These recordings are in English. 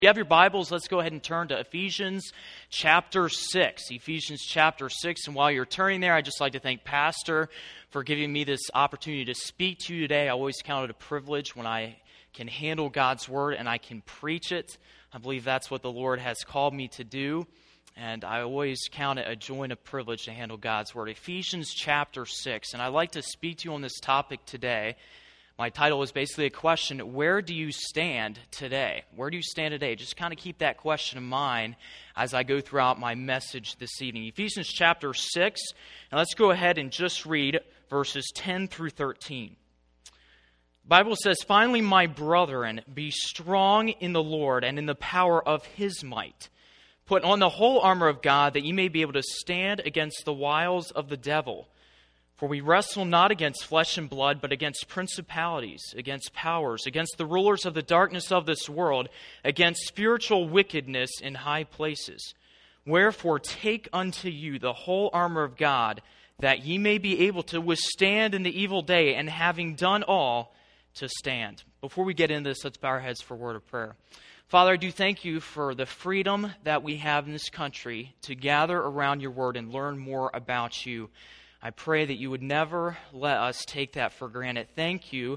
You have your Bibles, let's go ahead and turn to Ephesians chapter 6. Ephesians chapter 6, and while you're turning there, I'd just like to thank Pastor for giving me this opportunity to speak to you today. I always count it a privilege when I can handle God's Word and I can preach it. I believe that's what the Lord has called me to do, and I always count it a joy and a privilege to handle God's Word. Ephesians chapter 6, and I'd like to speak to you on this topic today. My title is basically a question: where do you stand today? Where do you stand today? Just kind of keep that question in mind as I go throughout my message this evening. Ephesians chapter 6, and let's go ahead and just read verses 10 through 13. The Bible says, "Finally, my brethren, be strong in the Lord and in the power of His might. Put on the whole armor of God, that ye may be able to stand against the wiles of the devil. For we wrestle not against flesh and blood, but against principalities, against powers, against the rulers of the darkness of this world, against spiritual wickedness in high places. Wherefore take unto you the whole armor of God, that ye may be able to withstand in the evil day, and having done all, to stand." Before we get into this, let's bow our heads for a word of prayer. Father, I do thank you for the freedom that we have in this country to gather around your word and learn more about you. I pray that you would never let us take that for granted. Thank you,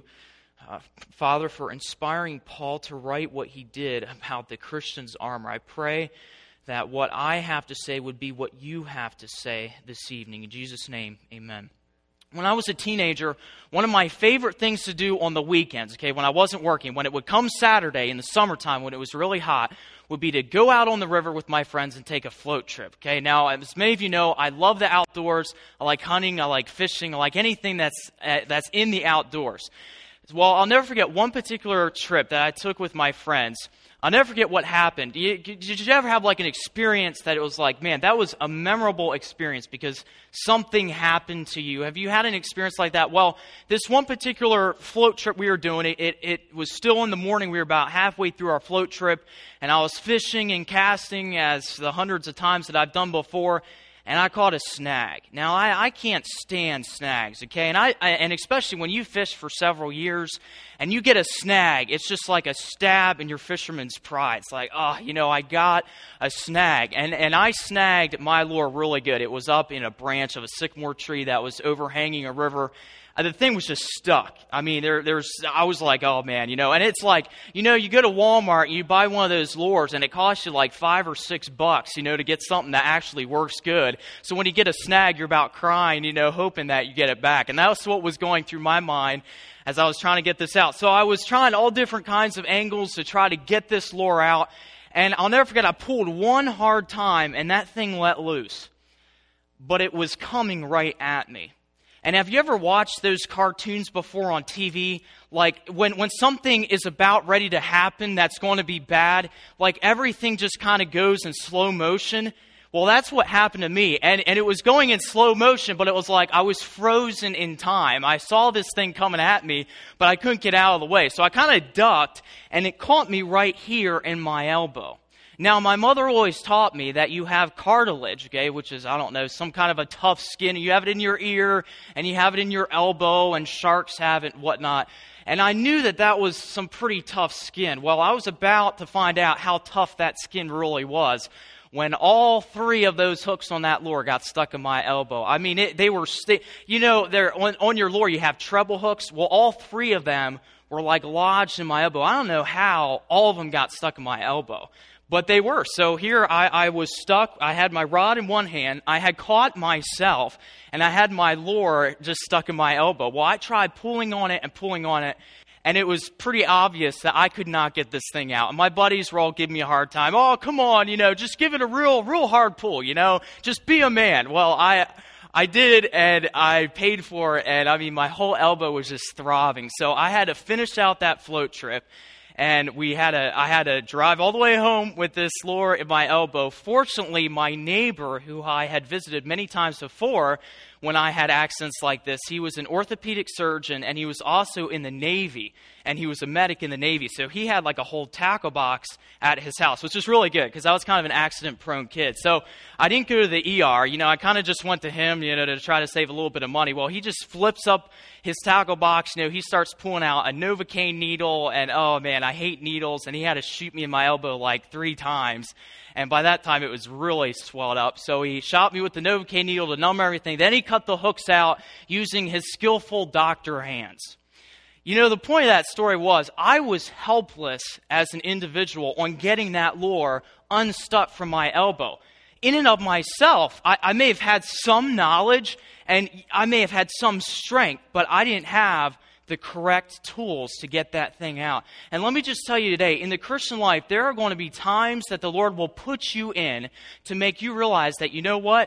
Father, for inspiring Paul to write what he did about the Christian's armor. I pray that what I have to say would be what you have to say this evening. In Jesus' name, amen. When I was a teenager, one of my favorite things to do on the weekends, when I wasn't working, when it would come Saturday in the summertime when it was really hot, would be to go out on the river with my friends and take a float trip. Now, as many of you know, I love the outdoors. I like hunting. I like fishing. I like anything that's in the outdoors. Well, I'll never forget one particular trip that I took with my friends. I'll never forget what happened. Did you ever have like an experience that it was like, man, that was a memorable experience because something happened to you? Have you had an experience like that? Well, this one particular float trip we were doing, it was still in the morning. We were about halfway through our float trip, and I was fishing and casting as the hundreds of times that I've done before, and I caught a snag. Now, I can't stand snags, and especially when you fish for several years and you get a snag, it's just like a stab in your fisherman's pride. It's like, I got a snag. And I snagged my lure really good. It was up in a branch of a sycamore tree that was overhanging a river. The thing was just stuck. I mean, I was like, oh man, and it's like, you go to Walmart and you buy one of those lures and it costs you like $5 or $6, to get something that actually works good. So when you get a snag, you're about crying, hoping that you get it back. And that's what was going through my mind as I was trying to get this out. So I was trying all different kinds of angles to try to get this lure out. And I'll never forget, I pulled one hard time and that thing let loose. But it was coming right at me. And have you ever watched those cartoons before on TV? Like when something is about ready to happen that's going to be bad, like everything just kind of goes in slow motion. Well, that's what happened to me. And it was going in slow motion, but it was like I was frozen in time. I saw this thing coming at me, but I couldn't get out of the way. So I kind of ducked, and it caught me right here in my elbow. Now, my mother always taught me that you have cartilage, which is, some kind of a tough skin. You have it in your ear, and you have it in your elbow, and sharks have it and whatnot. And I knew that was some pretty tough skin. Well, I was about to find out how tough that skin really was when all three of those hooks on that lure got stuck in my elbow. I mean, they were, they're on your lure, you have treble hooks. Well, all three of them were like lodged in my elbow. I don't know how all of them got stuck in my elbow. But they were. So here I was stuck. I had my rod in one hand. I had caught myself, and I had my lure just stuck in my elbow. Well, I tried pulling on it, and it was pretty obvious that I could not get this thing out. And my buddies were all giving me a hard time. Oh, come on, just give it a real hard pull, just be a man. Well, I did, and I paid for it, and my whole elbow was just throbbing. So I had to finish out that float trip. And I had to drive all the way home with this lure in my elbow. Fortunately, my neighbor, who I had visited many times before, when I had accidents like this. He was an orthopedic surgeon, and he was also in the Navy, and he was a medic in the Navy. So he had like a whole tackle box at his house, which was really good because I was kind of an accident-prone kid. So I didn't go to the ER. I kind of just went to him, to try to save a little bit of money. Well, he just flips up his tackle box. He starts pulling out a Novocaine needle, and oh man, I hate needles, and he had to shoot me in my elbow like 3 times. And by that time, it was really swelled up. So he shot me with the Novocaine needle to numb everything. Then he cut the hooks out using his skillful doctor hands. The point of that story was I was helpless as an individual on getting that lure unstuck from my elbow. In and of myself, I may have had some knowledge and I may have had some strength, but I didn't have the correct tools to get that thing out. And let me just tell you today, in the Christian life, there are going to be times that the Lord will put you in to make you realize that,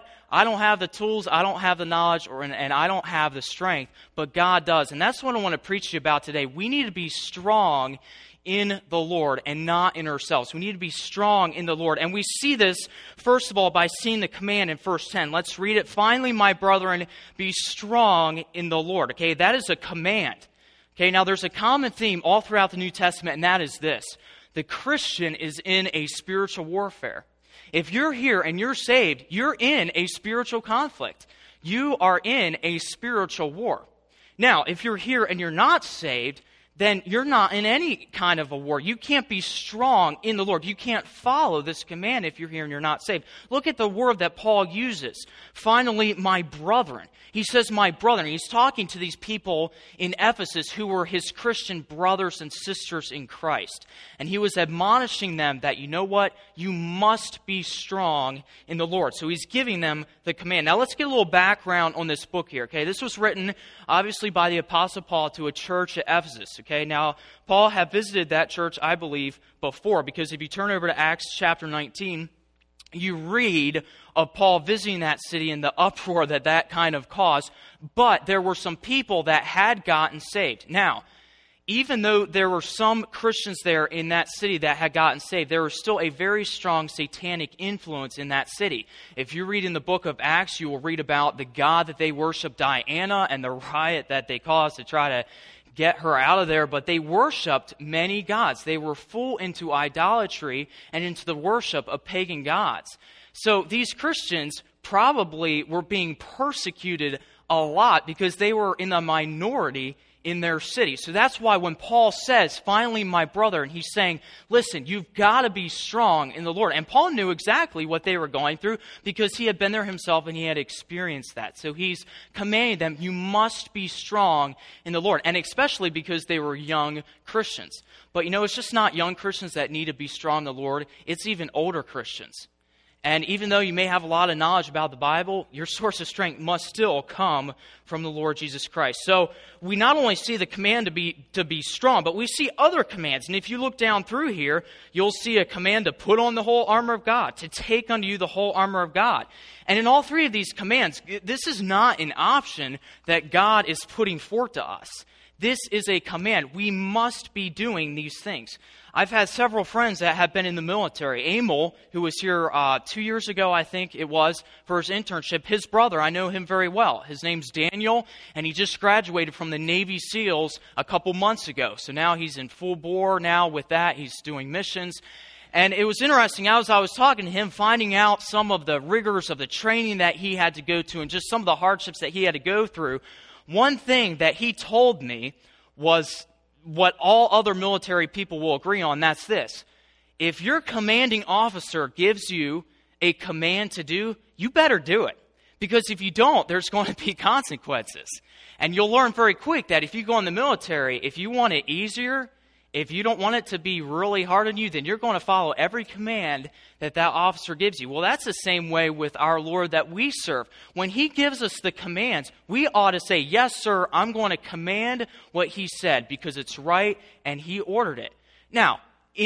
I don't have the tools, I don't have the knowledge, and I don't have the strength, but God does. And that's what I want to preach to you about today. We need to be strong in the Lord and not in ourselves. We need to be strong in the Lord. And we see this, first of all, by seeing the command in verse 10. Let's read it. Finally, my brethren, be strong in the Lord. Okay, that is a command. Okay, now there's a common theme all throughout the New Testament, and that is this. The Christian is in a spiritual warfare. If you're here and you're saved, you're in a spiritual conflict. You are in a spiritual war. Now, if you're here and you're not saved, then you're not in any kind of a war. You can't be strong in the Lord. You can't follow this command if you're here and you're not saved. Look at the word that Paul uses. Finally, my brethren. He says, my brethren. He's talking to these people in Ephesus who were his Christian brothers and sisters in Christ. And he was admonishing them that, you must be strong in the Lord. So he's giving them the command. Now let's get a little background on this book here. Okay, this was written obviously by the Apostle Paul to a church at Ephesus. Okay, now Paul had visited that church, I believe, before, because if you turn over to Acts chapter 19, you read of Paul visiting that city and the uproar that kind of caused. But there were some people that had gotten saved. Now, even though there were some Christians there in that city that had gotten saved, there was still a very strong satanic influence in that city. If you read in the book of Acts, you will read about the god that they worship, Diana, and the riot that they caused to try to get her out of there, but they worshipped many gods. They were full into idolatry and into the worship of pagan gods. So these Christians probably were being persecuted a lot because they were in the minority in their city. So that's why when Paul says, finally, my brother, and he's saying, listen, you've got to be strong in the Lord. And Paul knew exactly what they were going through because he had been there himself and he had experienced that. So he's commanding them, you must be strong in the Lord. And especially because they were young Christians. But it's just not young Christians that need to be strong in the Lord. It's even older Christians. And even though you may have a lot of knowledge about the Bible, your source of strength must still come from the Lord Jesus Christ. So we not only see the command to be strong, but we see other commands. And if you look down through here, you'll see a command to put on the whole armor of God, to take unto you the whole armor of God. And in all 3 of these commands, this is not an option that God is putting forth to us. This is a command. We must be doing these things. I've had several friends that have been in the military. Emil, who was here 2 years ago, I think it was, for his internship, his brother, I know him very well. His name's Daniel, and he just graduated from the Navy SEALs a couple months ago. So now he's in full bore now with that. He's doing missions. And it was interesting, as I was talking to him, finding out some of the rigors of the training that he had to go to and just some of the hardships that he had to go through. One thing that he told me was what all other military people will agree on, that's this. If your commanding officer gives you a command to do, you better do it. Because if you don't, there's going to be consequences. And you'll learn very quick that if you go in the military, if you want it easier, if you don't want it to be really hard on you, then you're going to follow every command that officer gives you. Well, that's the same way with our Lord that we serve. When he gives us the commands, we ought to say, yes, sir, I'm going to command what he said because it's right and he ordered it. Now,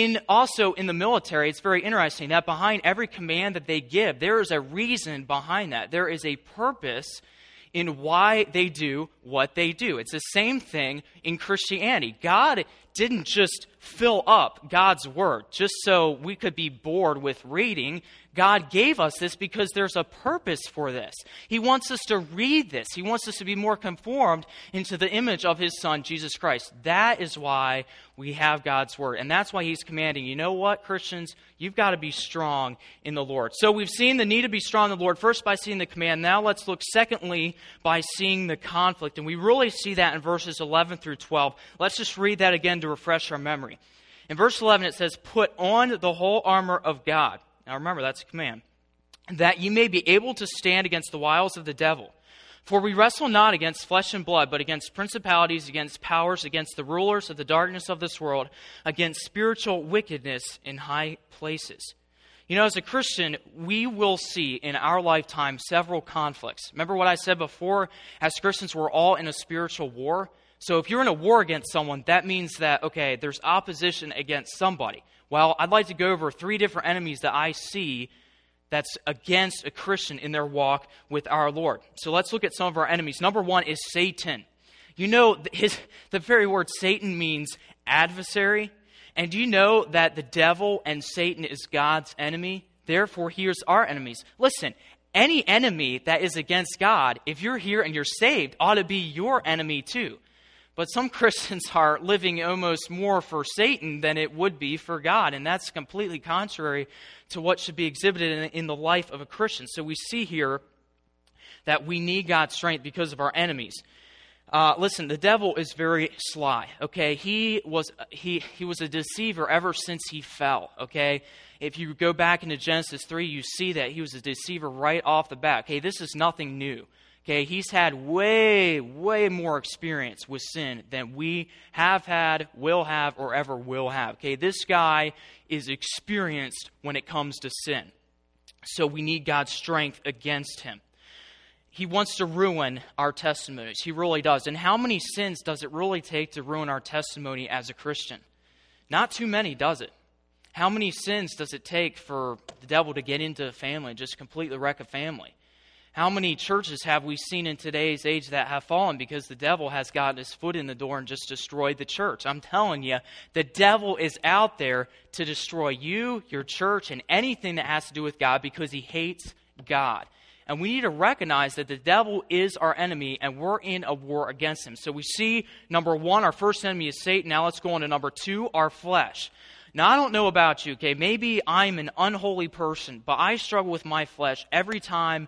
also in the military, it's very interesting that behind every command that they give, there is a reason behind that. There is a purpose in why they do what they do. It's the same thing in Christianity. God didn't just fill up God's Word just so we could be bored with reading. God gave us this because there's a purpose for this. He wants us to read this. He wants us to be more conformed into the image of His Son, Jesus Christ. That is why we have God's Word. And that's why He's commanding, you know what, Christians? You've got to be strong in the Lord. So we've seen the need to be strong in the Lord, first by seeing the command. Now let's look, secondly, by seeing the conflict. And we really see that in verses 11 through 12. Let's just read that again to refresh our memory. In verse 11 it says, "Put on the whole armor of God." Now remember, that's a command. "That ye may be able to stand against the wiles of the devil. For we wrestle not against flesh and blood, but against principalities, against powers, against the rulers of the darkness of this world, against spiritual wickedness in high places." You know, as a Christian, we will see in our lifetime several conflicts. Remember what I said before? As Christians, we're all in a spiritual war. So if you're in a war against someone, that means that, okay, there's opposition against somebody. Well, I'd like to go over 3 different enemies that I see that's against a Christian in their walk with our Lord. So let's look at some of our enemies. Number 1 is Satan. You know, the very word Satan means adversary. And do you know that the devil and Satan is God's enemy? Therefore, here's our enemies. Listen, any enemy that is against God, if you're here and you're saved, ought to be your enemy too. But some Christians are living almost more for Satan than it would be for God. And that's completely contrary to what should be exhibited in the life of a Christian. So we see here that we need God's strength because of our enemies. Listen, the devil is very sly, okay? He was a deceiver ever since he fell, okay? If you go back into Genesis 3, you see that he was a deceiver right off the bat. Okay, this is nothing new. Okay, he's had way more experience with sin than we have had, will have, or ever will have. Okay, this guy is experienced when it comes to sin. So we need God's strength against him. He wants to ruin our testimonies. He really does. And how many sins does it really take to ruin our testimony as a Christian? Not too many, does it? How many sins does it take for the devil to get into a family and just completely wreck a family? How many churches have we seen in today's age that have fallen because the devil has gotten his foot in the door and just destroyed the church? I'm telling you, the devil is out there to destroy you, your church, and anything that has to do with God because he hates God. And we need to recognize that the devil is our enemy and we're in a war against him. So we see, number 1, our first enemy is Satan. Now let's go on to number 2, our flesh. Now, I don't know about you, okay? Maybe I'm an unholy person, but I struggle with my flesh every time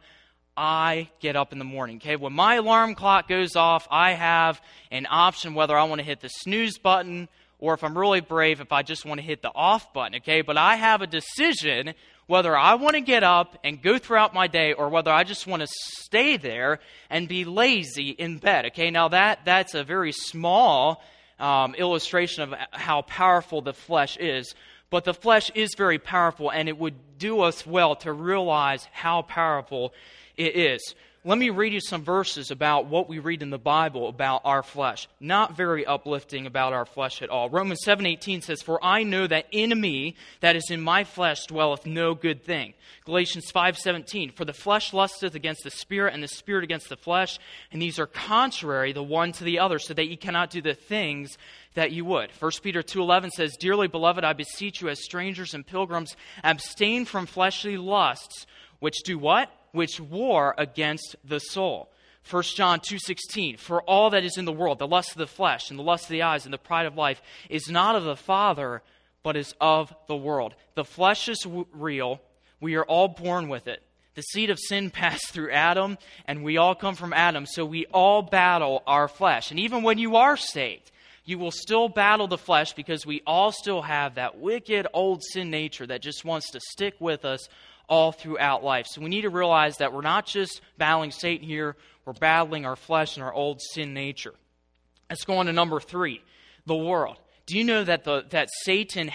I get up in the morning, okay? When my alarm clock goes off, I have an option whether I want to hit the snooze button or if I'm really brave, if I just want to hit the off button, okay? But I have a decision whether I want to get up and go throughout my day or whether I just want to stay there and be lazy in bed, okay? Now, that's a very small illustration of how powerful the flesh is. But the flesh is very powerful, and it would do us well to realize how powerful it is. Let me read you some verses about what we read in the Bible about our flesh. Not very uplifting about our flesh at all. Romans 7:18 says, "For I know that in me, that is in my flesh, dwelleth no good thing." Galatians 5:17, "For the flesh lusteth against the Spirit, and the Spirit against the flesh, and these are contrary the one to the other, so that ye cannot do the things that you would." 1 Peter 2:11 says, "Dearly beloved, I beseech you as strangers and pilgrims, abstain from fleshly lusts, which do what? Which war against the soul." 1 John 2:16, "For all that is in the world, the lust of the flesh and the lust of the eyes and the pride of life, is not of the Father, but is of the world." The flesh is real. We are all born with it. The seed of sin passed through Adam, and we all come from Adam, so we all battle our flesh. And even when you are saved, you will still battle the flesh because we all still have that wicked old sin nature that just wants to stick with us all throughout life. So we need to realize that we're not just battling Satan here, we're battling our flesh and our old sin nature. Let's go on to number 3, the world. Do you know that Satan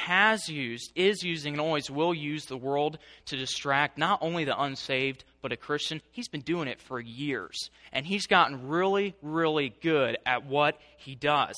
is using, and always will use the world to distract not only the unsaved, but a Christian? He's been doing it for years, and he's gotten really, really good at what he does.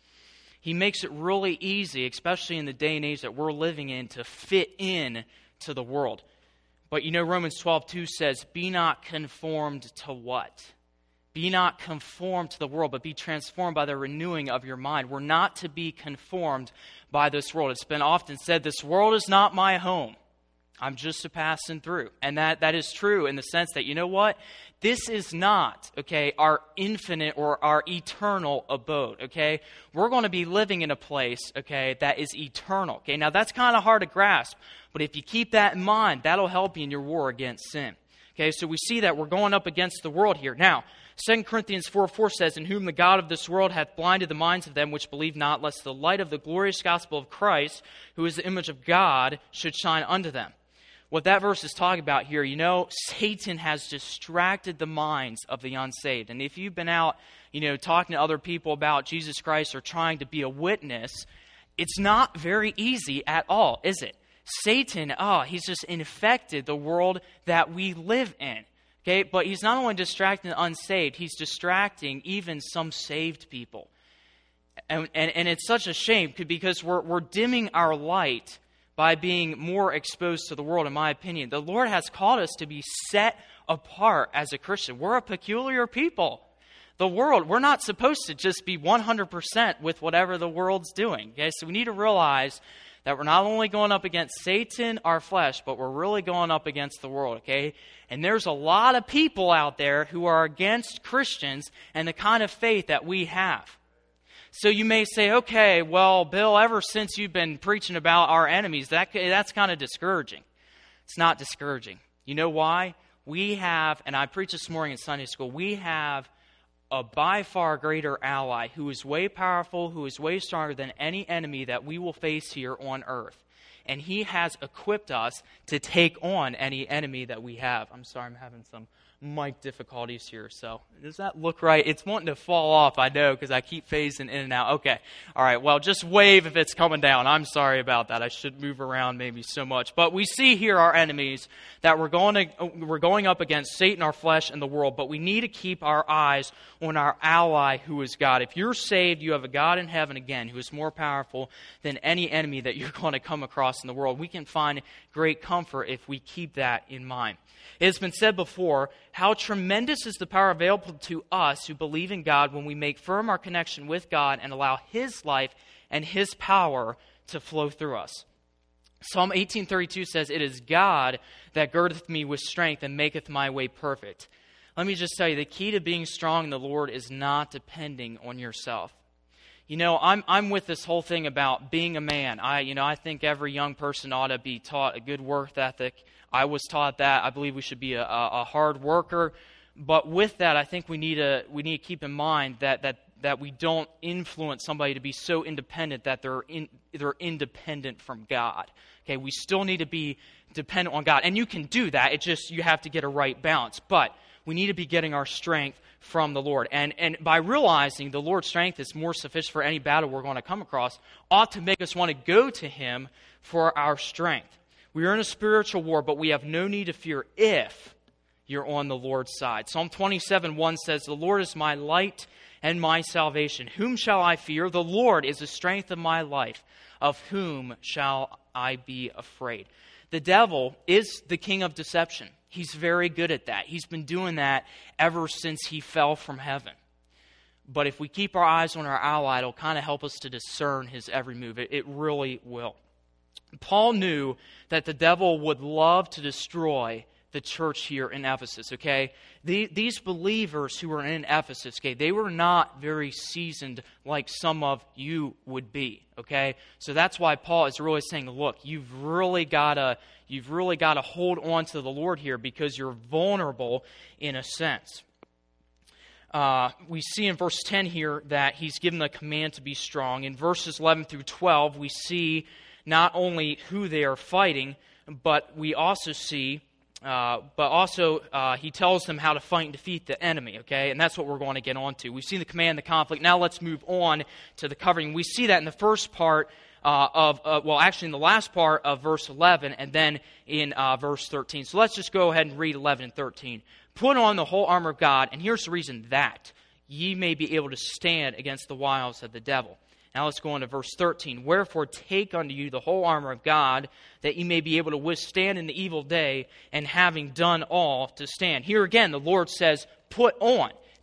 He makes it really easy, especially in the day and age that we're living in, to fit in to the world. But you know, Romans 12:2 says, "Be not conformed to" what? Be not conformed to the world, but be transformed by the renewing of your mind. We're not to be conformed by this world. It's been often said, this world is not my home. I'm just a passing through. And that is true in the sense that, you know what? This is not, okay, our infinite or our eternal abode, okay? We're going to be living in a place, okay, that is eternal, okay? Now, that's kind of hard to grasp, but if you keep that in mind, that'll help you in your war against sin. Okay, so we see that we're going up against the world here. Now, 2 Corinthians 4:4 says, in whom the God of this world hath blinded the minds of them which believe not, lest the light of the glorious gospel of Christ, who is the image of God, should shine unto them. What that verse is talking about here, you know, Satan has distracted the minds of the unsaved. And if you've been out, you know, talking to other people about Jesus Christ or trying to be a witness, it's not very easy at all, is it? Satan, he's just infected the world that we live in. Okay, but he's not only distracting the unsaved, he's distracting even some saved people. And it's such a shame because we're dimming our light by being more exposed to the world, in my opinion. The Lord has called us to be set apart as a Christian. We're a peculiar people. The world, we're not supposed to just be 100% with whatever the world's doing. Okay, so we need to realize that we're not only going up against Satan, our flesh, but we're really going up against the world, okay? And there's a lot of people out there who are against Christians and the kind of faith that we have. So you may say, okay, well, Bill, ever since you've been preaching about our enemies, that's kind of discouraging. It's not discouraging. You know why? We have, and I preached this morning in Sunday school, we have a by far greater ally who is way powerful, who is way stronger than any enemy that we will face here on earth. And he has equipped us to take on any enemy that we have. I'm sorry, I'm having some mic difficulties here. So does that look right? It's wanting to fall off, I know, because I keep phasing in and out. Okay. All right. Well, just wave if it's coming down. I'm sorry about that. I should move around maybe so much. But we see here our enemies that we're going up against Satan, our flesh, and the world. But we need to keep our eyes on our ally, who is God. If you're saved, you have a God in heaven, again, who is more powerful than any enemy that you're going to come across in the world. We can find great comfort if we keep that in mind. It has been said before, how tremendous is the power available to us who believe in God when we make firm our connection with God and allow His life and His power to flow through us. Psalm 18:32 says, it is God that girdeth me with strength and maketh my way perfect. Let me just tell you, the key to being strong in the Lord is not depending on yourself. You know, I'm with this whole thing about being a man. I think every young person ought to be taught a good work ethic. I was taught that. I believe we should be a hard worker. But with that, I think we need to keep in mind that we don't influence somebody to be so independent that they're independent from God. Okay, we still need to be dependent on God, and you can do that. It's just you have to get a right balance. But we need to be getting our strength from the Lord. And by realizing the Lord's strength is more sufficient for any battle we're going to come across, ought to make us want to go to Him for our strength. We are in a spiritual war, but we have no need to fear if you're on the Lord's side. Psalm 27:1 says, the Lord is my light and my salvation. Whom shall I fear? The Lord is the strength of my life. Of whom shall I be afraid? The devil is the king of deception. He's very good at that. He's been doing that ever since he fell from heaven. But if we keep our eyes on our ally, it'll kind of help us to discern his every move. It really will. Paul knew that the devil would love to destroy the church here in Ephesus, okay? These believers who were in Ephesus, okay, they were not very seasoned like some of you would be, okay? So that's why Paul is really saying, look, you've really got to hold on to the Lord here because you're vulnerable in a sense. We see in verse 10 here that he's given the command to be strong. In verses 11 through 12, we see not only who they are fighting, but we also see, he tells them how to fight and defeat the enemy, okay? And that's what we're going to get on to. We've seen the command, the conflict. Now let's move on to the covering. We see that in the first part in the last part of verse 11 and then in verse 13. So let's just go ahead and read 11 and 13. Put on the whole armor of God, and here's the reason, that ye may be able to stand against the wiles of the devil. Now let's go on to verse 13. Wherefore take unto you the whole armor of God, that ye may be able to withstand in the evil day, and having done all to stand. Here again, the Lord says, put on.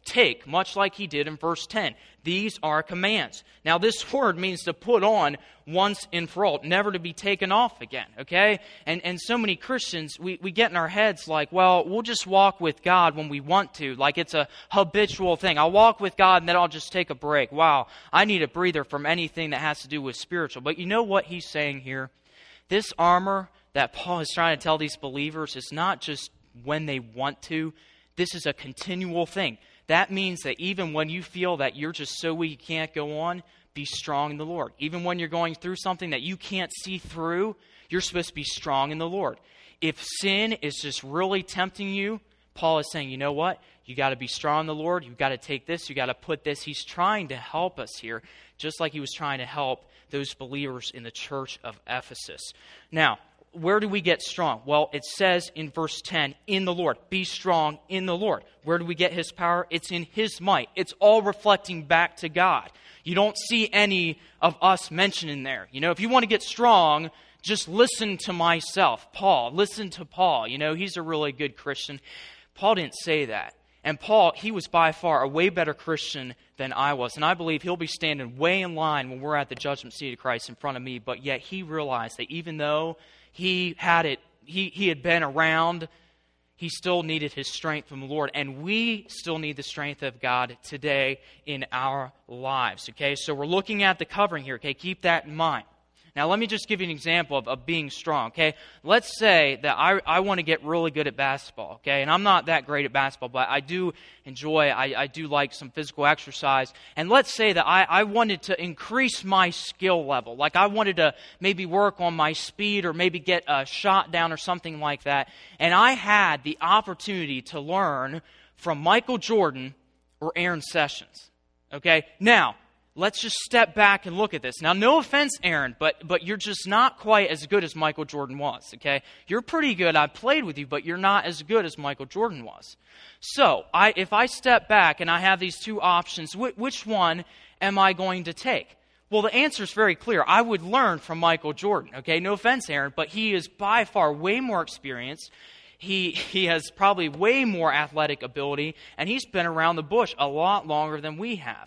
take, much like he did in verse 10. These are commands. Now, this word means to put on once and for all, never to be taken off again, okay? And so many Christians, we get in our heads like, well, we'll just walk with God when we want to, like it's a habitual thing. I'll walk with God and then I'll just take a break. Wow, I need a breather from anything that has to do with spiritual. But you know what he's saying here? This armor that Paul is trying to tell these believers is not just when they want to. This is a continual thing. That means that even when you feel that you're just so weak you can't go on, be strong in the Lord. Even when you're going through something that you can't see through, you're supposed to be strong in the Lord. If sin is just really tempting you, Paul is saying, you know what? You got to be strong in the Lord. You've got to take this. You got to put this. He's trying to help us here, just like he was trying to help those believers in the church of Ephesus. Now, where do we get strong? Well, it says in verse 10, in the Lord. Be strong in the Lord. Where do we get his power? It's in his might. It's all reflecting back to God. You don't see any of us mentioned in there. You know, if you want to get strong, just listen to myself. Paul, listen to Paul. You know, he's a really good Christian. Paul didn't say that. And Paul, he was by far a way better Christian than I was. And I believe he'll be standing way in line when we're at the judgment seat of Christ in front of me. But yet he realized that even though he had been around, he still needed his strength from the Lord. And we still need the strength of God today in our lives. Okay, so we're looking at the covering here. Okay, keep that in mind. Now, let me just give you an example of being strong, okay? Let's say that I want to get really good at basketball, okay? And I'm not that great at basketball, but I do enjoy, I do like some physical exercise. And let's say that I wanted to increase my skill level. Like I wanted to maybe work on my speed or maybe get a shot down or something like that. And I had the opportunity to learn from Michael Jordan or Aaron Sessions, okay? Now, let's just step back and look at this. Now, no offense, Aaron, but you're just not quite as good as Michael Jordan was, okay? You're pretty good. I played with you, but you're not as good as Michael Jordan was. So, if I step back and I have these two options, which one am I going to take? Well, the answer is very clear. I would learn from Michael Jordan, okay? No offense, Aaron, but he is by far way more experienced. He has probably way more athletic ability, and he's been around the bush a lot longer than we have.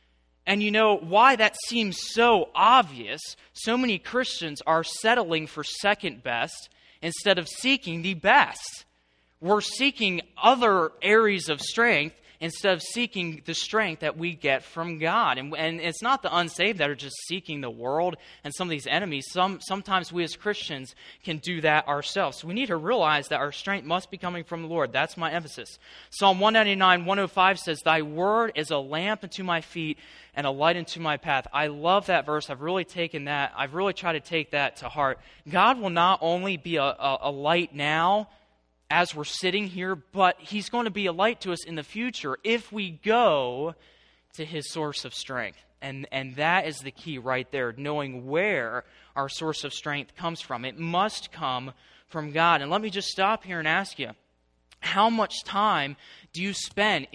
And you know why that seems so obvious? So many Christians are settling for second best instead of seeking the best. We're seeking other areas of strength instead of seeking the strength that we get from God. And it's not the unsaved that are just seeking the world and some of these enemies. Sometimes we as Christians can do that ourselves. So we need to realize that our strength must be coming from the Lord. That's my emphasis. Psalm 199, 105 says, "Thy word is a lamp unto my feet and a light unto my path." I love that verse. I've really taken that. I've really tried to take that to heart. God will not only be a light now, as we're sitting here, but he's going to be a light to us in the future if we go to his source of strength. And that is the key right there, knowing where our source of strength comes from. It must come from God. And let me just stop here and ask you, how much time do you spend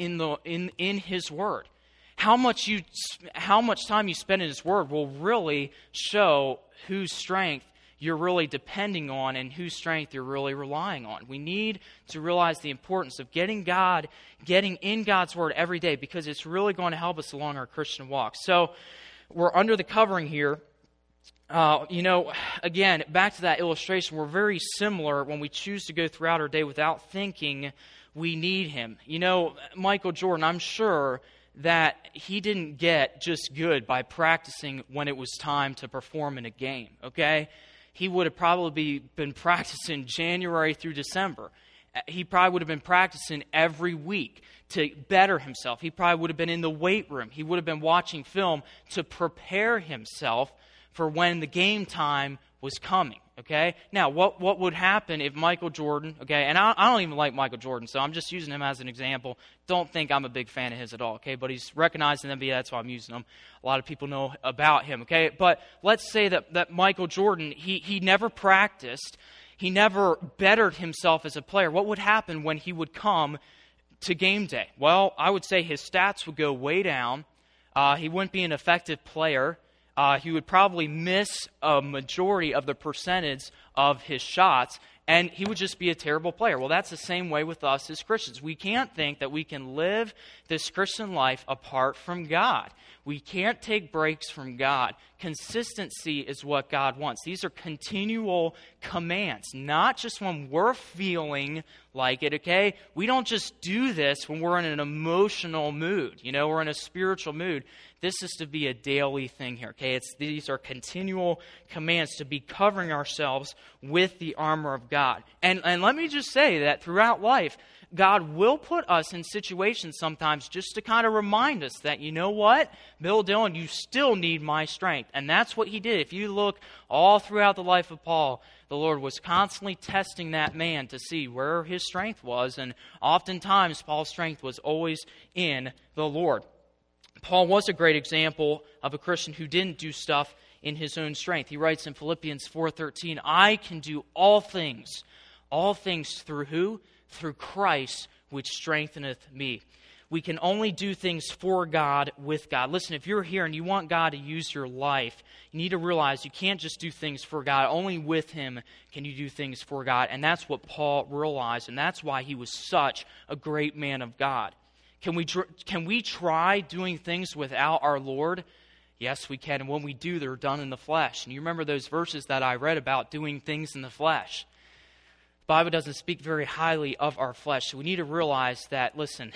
in his word? How much time you spend in his word will really show whose strength you're really depending on and whose strength you're really relying on. We need to realize the importance of getting in God's word every day, because it's really going to help us along our Christian walk. So we're under the covering here. Again, back to that illustration, we're very similar when we choose to go throughout our day without thinking we need him. You know, Michael Jordan, I'm sure that he didn't get just good by practicing when it was time to perform in a game, okay? He would have probably been practicing January through December. He probably would have been practicing every week to better himself. He probably would have been in the weight room. He would have been watching film to prepare himself for when the game time was coming, okay? Now, what would happen if Michael Jordan, okay, and I don't even like Michael Jordan, so I'm just using him as an example. Don't think I'm a big fan of his at all, okay? But he's recognized in the NBA, that's why I'm using him. A lot of people know about him, okay? But let's say that Michael Jordan, he never practiced. He never bettered himself as a player. What would happen when he would come to game day? Well, I would say his stats would go way down. He wouldn't be an effective player. He would probably miss a majority of the percentage of his shots, and he would just be a terrible player. Well, that's the same way with us as Christians. We can't think that we can live this Christian life apart from God. We can't take breaks from God. Consistency is what God wants. These are continual commands, not just when we're feeling like it, okay? We don't just do this when we're in an emotional mood, we're in a spiritual mood. This is to be a daily thing here, okay? These are continual commands to be covering ourselves with the armor of God. And let me just say that throughout life, God will put us in situations sometimes just to kind of remind us that, you know what, Bill Dillon, you still need my strength. And that's what he did. If you look all throughout the life of Paul, the Lord was constantly testing that man to see where his strength was. And oftentimes, Paul's strength was always in the Lord. Paul was a great example of a Christian who didn't do stuff in his own strength. He writes in Philippians 4:13, I can do all things through who? Through Christ, which strengtheneth me. We can only do things for God, with God. Listen, if you're here and you want God to use your life, you need to realize you can't just do things for God. Only with Him can you do things for God. And that's what Paul realized, and that's why he was such a great man of God. Can we try doing things without our Lord? Yes, we can. And when we do, they're done in the flesh. And you remember those verses that I read about doing things in the flesh. The Bible doesn't speak very highly of our flesh. So we need to realize that, listen,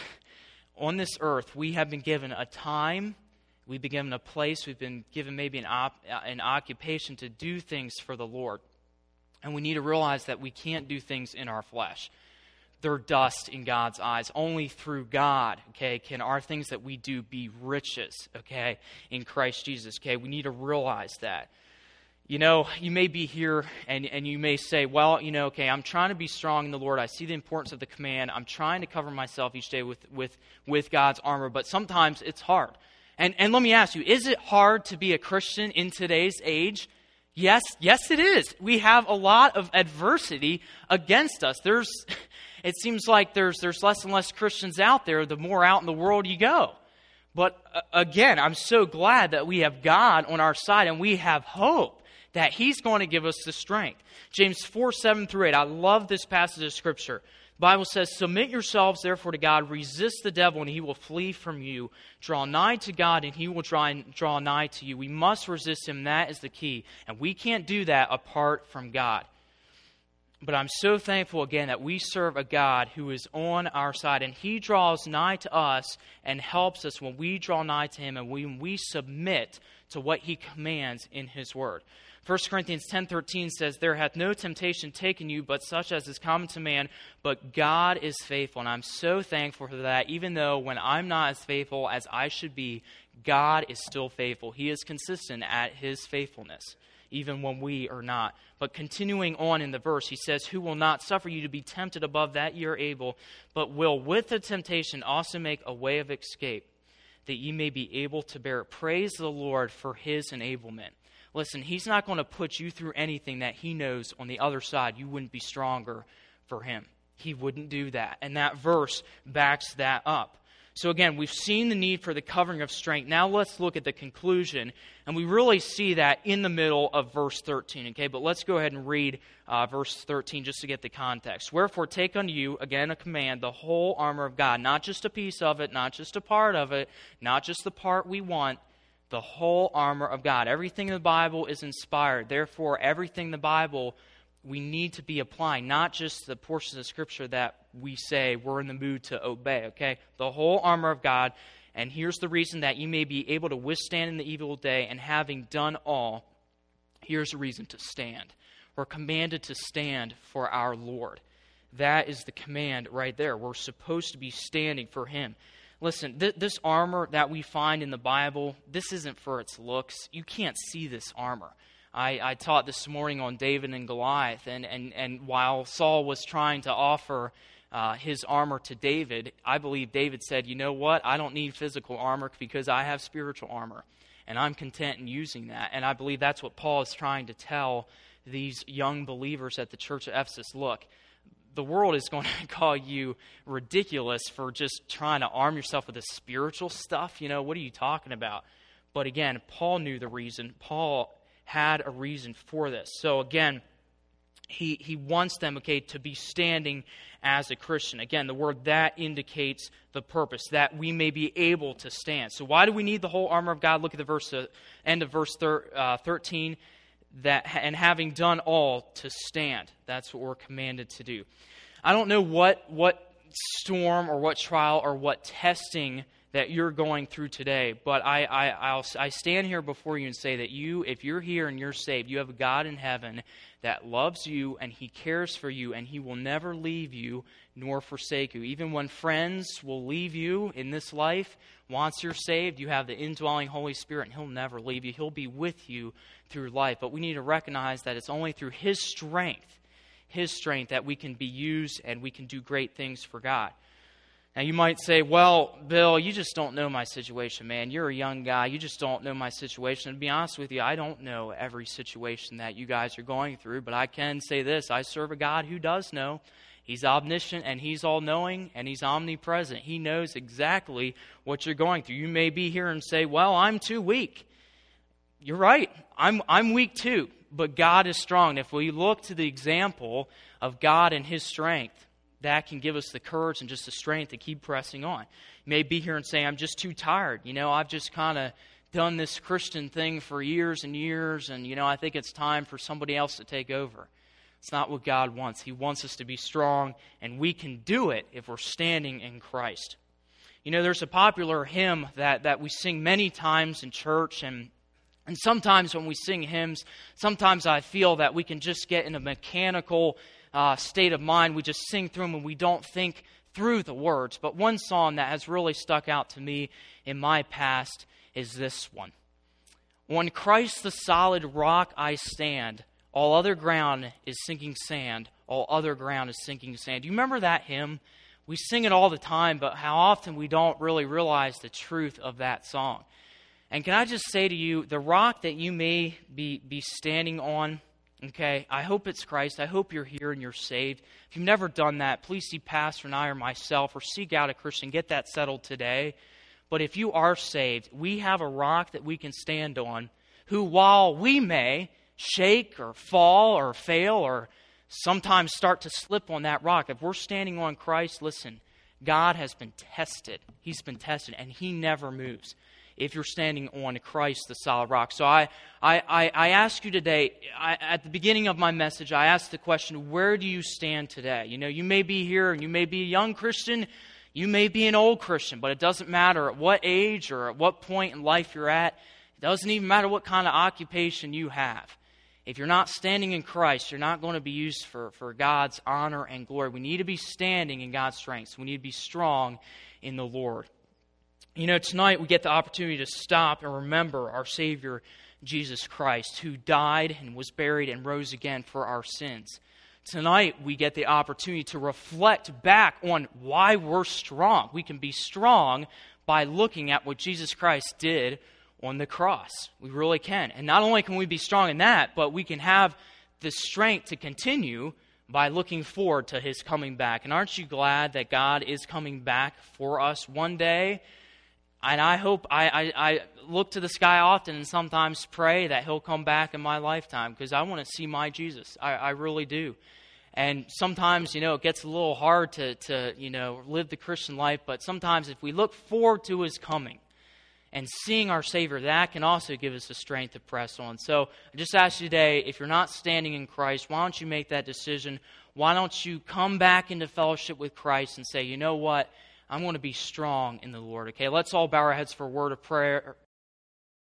on this earth, we have been given a time, we've been given a place, we've been given maybe an occupation to do things for the Lord. And we need to realize that we can't do things in our flesh. They're dust in God's eyes. Only through God, okay, can our things that we do be riches, okay, in Christ Jesus, okay? We need to realize that. You may be here and you may say, well, okay, I'm trying to be strong in the Lord. I see the importance of the command. I'm trying to cover myself each day with God's armor, but sometimes it's hard. And let me ask you, is it hard to be a Christian in today's age? Yes, it is. We have a lot of adversity against us. It seems like there's less and less Christians out there the more out in the world you go. But again, I'm so glad that we have God on our side and we have hope that He's going to give us the strength. James 4:7-8. I love this passage of Scripture. The Bible says, submit yourselves therefore to God, resist the devil, and he will flee from you. Draw nigh to God, and he will draw nigh to you. We must resist him. That is the key. And we can't do that apart from God. But I'm so thankful again that we serve a God who is on our side, and He draws nigh to us and helps us when we draw nigh to Him and when we submit to what He commands in His Word. 1 Corinthians 10:13 says, there hath no temptation taken you, but such as is common to man, but God is faithful. And I'm so thankful for that. Even though when I'm not as faithful as I should be, God is still faithful. He is consistent at His faithfulness, even when we are not. But continuing on in the verse, he says, who will not suffer you to be tempted above that ye are able, but will with the temptation also make a way of escape, that ye may be able to bear it. Praise the Lord for His enablement. Listen, He's not going to put you through anything that He knows on the other side you wouldn't be stronger for Him. He wouldn't do that. And that verse backs that up. So again, we've seen the need for the covering of strength. Now let's look at the conclusion. And we really see that in the middle of verse 13. Okay, but let's go ahead and read verse 13 just to get the context. Wherefore take unto you, again a command, the whole armor of God. Not just a piece of it, not just a part of it, not just the part we want. The whole armor of God. Everything in the Bible is inspired. Therefore, everything in the Bible we need to be applying, not just the portions of Scripture that we say we're in the mood to obey, okay? The whole armor of God. And here's the reason that you may be able to withstand in the evil day, and having done all, here's the reason to stand. We're commanded to stand for our Lord. That is the command right there. We're supposed to be standing for Him. Listen, this armor that we find in the Bible, this isn't for its looks. You can't see this armor. I taught this morning on David and Goliath, and while Saul was trying to offer his armor to David, I believe David said, you know what, I don't need physical armor because I have spiritual armor, and I'm content in using that. And I believe that's what Paul is trying to tell these young believers at the church of Ephesus. Look, the world is going to call you ridiculous for just trying to arm yourself with this spiritual stuff. You know, what are you talking about? But again, Paul knew the reason. Paul had a reason for this. So again, He wants them, to be standing as a Christian. Again, the word that indicates the purpose, that we may be able to stand. So why do we need the whole armor of God? Look at the end of verse 13. And having done all, to stand. That's what we're commanded to do. I don't know what storm or what trial or what testing that you're going through today, but I stand here before you and say that if you're here and you're saved, you have a God in heaven that loves you and He cares for you and He will never leave you nor forsake you. Even when friends will leave you in this life, once you're saved, you have the indwelling Holy Spirit and He'll never leave you. He'll be with you through life. But we need to recognize that it's only through His strength that we can be used and we can do great things for God. Now you might say, well, Bill, you just don't know my situation, man. You're a young guy. You just don't know my situation. And to be honest with you, I don't know every situation that you guys are going through, but I can say this. I serve a God who does know. He's omniscient and He's all-knowing and He's omnipresent. He knows exactly what you're going through. You may be here and say, well, I'm too weak. You're right. I'm weak too, but God is strong. If we look to the example of God and His strength, that can give us the courage and just the strength to keep pressing on. You may be here and say, I'm just too tired. I've just kind of done this Christian thing for years and years, and, I think it's time for somebody else to take over. It's not what God wants. He wants us to be strong, and we can do it if we're standing in Christ. There's a popular hymn that we sing many times in church, and sometimes when we sing hymns, sometimes I feel that we can just get in a mechanical state of mind. We just sing through them and we don't think through the words. But one song that has really stuck out to me in my past is this one. On Christ the solid rock I stand, all other ground is sinking sand, all other ground is sinking sand. Do you remember that hymn? We sing it all the time, but how often we don't really realize the truth of that song. And can I just say to you, the rock that you may be standing on, I hope it's Christ. I hope you're here and you're saved. If you've never done that, please see Pastor and I or myself or seek out a Christian. Get that settled today. But if you are saved, we have a rock that we can stand on, who while we may shake or fall or fail or sometimes start to slip on that rock, if we're standing on Christ, listen, God has been tested. He's been tested and He never moves if you're standing on Christ, the solid rock. So I ask you today, at the beginning of my message, I asked the question, where do you stand today? You may be here and you may be a young Christian, you may be an old Christian, but it doesn't matter at what age or at what point in life you're at. It doesn't even matter what kind of occupation you have. If you're not standing in Christ, you're not going to be used for God's honor and glory. We need to be standing in God's strength. We need to be strong in the Lord. Tonight we get the opportunity to stop and remember our Savior, Jesus Christ, who died and was buried and rose again for our sins. Tonight we get the opportunity to reflect back on why we're strong. We can be strong by looking at what Jesus Christ did on the cross. We really can. And not only can we be strong in that, but we can have the strength to continue by looking forward to His coming back. And aren't you glad that God is coming back for us one day? And I hope, I look to the sky often and sometimes pray that He'll come back in my lifetime because I want to see my Jesus. I really do. And sometimes, it gets a little hard to live the Christian life, but sometimes if we look forward to His coming and seeing our Savior, that can also give us the strength to press on. So I just ask you today, if you're not standing in Christ, why don't you make that decision? Why don't you come back into fellowship with Christ and say, you know what? I'm going to be strong in the Lord. Okay, let's all bow our heads for a word of prayer.